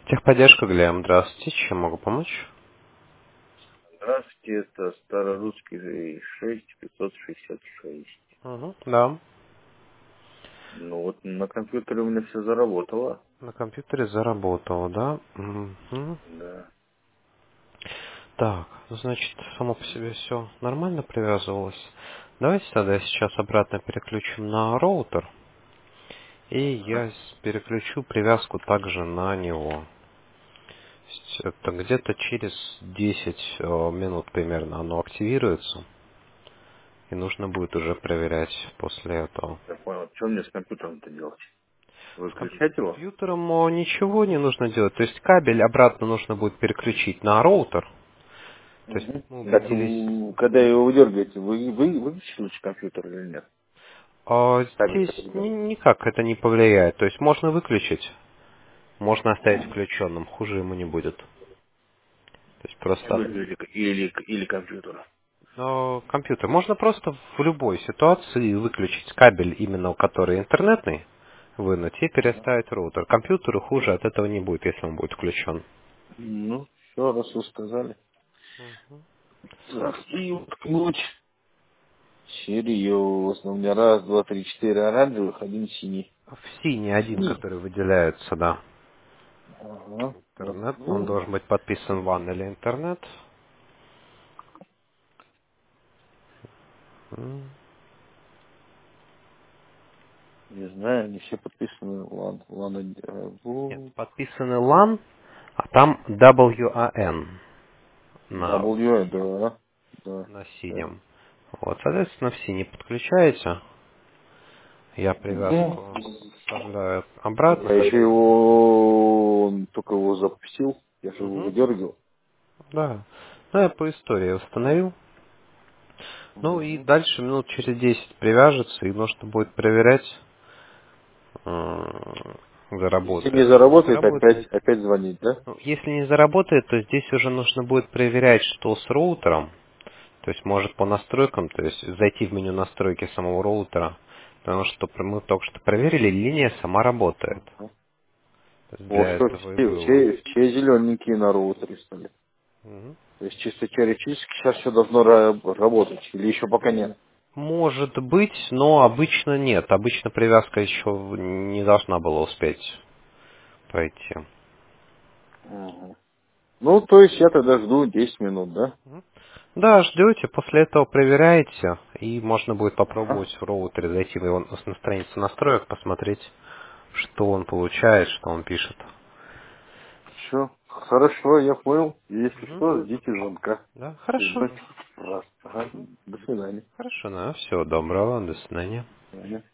Техподдержка, Глеб. Здравствуйте. Чем могу помочь? Здравствуйте, это Старорусский 6566. Да. Ну вот на компьютере у меня все заработало. На компьютере заработал, да? Мгм. Да. Так, ну, значит, само по себе все нормально привязывалось. Давайте тогда сейчас обратно переключим на роутер. И Ага. я переключу привязку также на него. То есть это где-то через 10 минут примерно оно активируется. И нужно будет уже проверять после этого. Я понял. Что мне с компьютером-то делать? С Выключать его? компьютером ничего не нужно делать. То есть кабель обратно нужно будет переключить на роутер. То есть Угу. мы Так, убедились. когда его выдергаете, вы выключили компьютер или нет? Кабель Здесь который идет. никак это не повлияет. То есть можно выключить, можно оставить включенным, хуже ему не будет. То есть просто Кабель или компьютер. компьютер. Можно просто в любой ситуации выключить кабель, именно который интернетный, вынуть и Ага. переставить роутер. Компьютеру хуже от этого не будет, если он будет включен. Ну, все, раз вы сказали. Так, и уткнуть. Серьезно. У меня раз, два, три, четыре оранжевых, один синий. В синий один, Синий? который выделяется, да. Ага. Интернет. Он Воткнул. должен быть подписан WAN или интернет. М. Не знаю, они все подписаны. Ладно, ладно. Нет, подписаны LAN, а там WAN W, синем. да. Да. На Да. синем. Вот, соответственно, в синий подключаете. Я Ну, привязку вставляю обратно. я еще его, только его запустил, я же его Мгм. выдергивал. Да. Ну, я по истории установил. Ну и Мгм. дальше минут через 10 привяжется, и нужно будет проверять, Если не заработает или не заработает, заработает. опять звонить, да? Ну, если не заработает, то здесь уже нужно будет проверять, что с роутером. То есть может по настройкам, то есть зайти в меню настройки самого роутера. Потому что мы только что проверили, линия сама работает. Ага. То есть Вот для что, этого и было. все зелененькие на роутере стали. Мгм. То есть чисто теоретически сейчас все должно работать. Или еще пока нет. Может быть, но обычно нет. Обычно привязка еще не должна была успеть пройти. Мгм. Ну, то есть я тогда жду 10 минут, да? Да, ждете, после этого проверяете, и можно будет Ага. попробовать в роутере зайти на его на страницу настроек, посмотреть, что он получает, что он пишет. Все. Хорошо, я понял. Если Мгм. что, ждите звонка. Да, хорошо. Раз. Ага. До свидания. Хорошо, да, всего доброго, до свидания. До свидания.